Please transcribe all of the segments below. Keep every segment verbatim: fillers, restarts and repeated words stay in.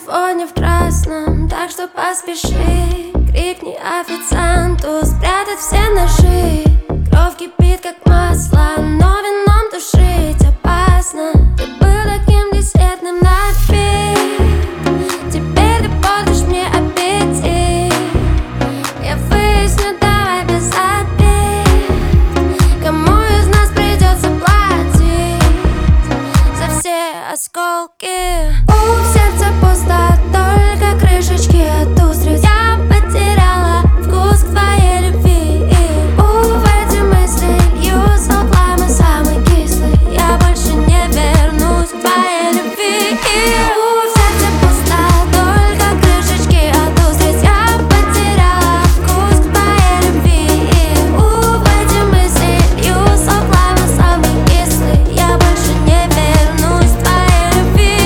сегодня в красном, так что поспеши. Крикни официанту спрятать все ножи. Кровь кипит как масло, но вином тушить опасно. Ты был таким десертным напит, теперь ты портишь мне аппетит. Я выясню, давай без обид, кому из нас придется платить за все осколки. У сердца пусто, только крышечки от устриц. Я потеряла вкус к твоей любви. Ув, эти мысли лью сок лайма самый кислый. Я больше не вернусь к твоей любви. У сердца пусто, только крышечки от устриц. Я потеряла вкус к твоей любви. Ув, эти мысли лью сок лайма самый кислый. Я больше не вернусь к твоей любви.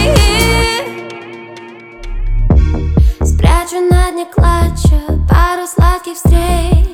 Спрячу на дне клатча пару сладких встреч.